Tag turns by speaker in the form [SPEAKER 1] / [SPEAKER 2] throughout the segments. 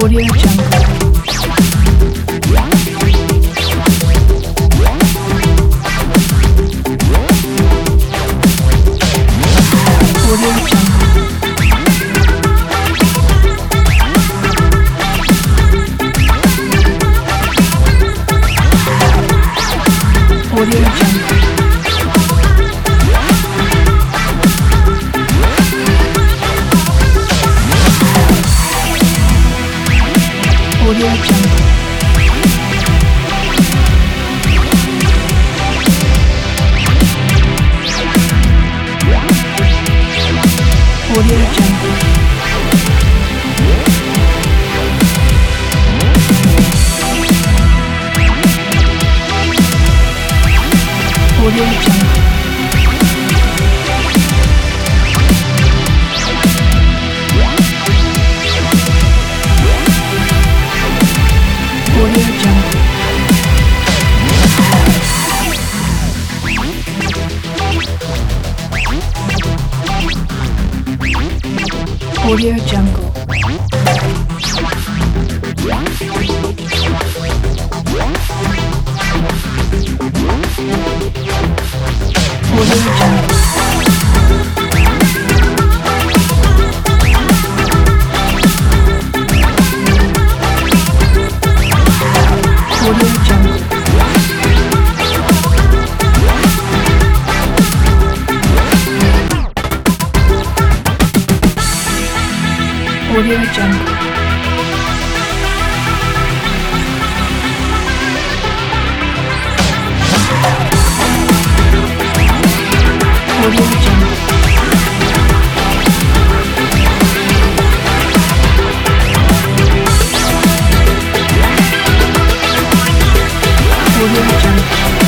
[SPEAKER 1] Audio Jungle. Audio Jungle. Audio Jungle. Audio Jungle. Audio Jungle. Audio Jungle. Audio Jungle. Audio Jungle. Audio Jungle. Audio Jungle. Audio Jungle. Audio Jungle. Audio Jungle.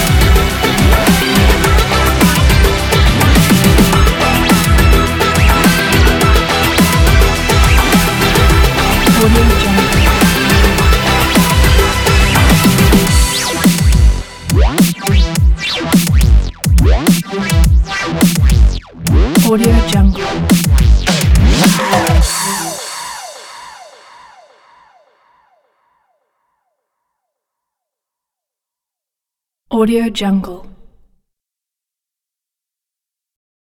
[SPEAKER 1] Audio Jungle. Audio Jungle. Audio Jungle.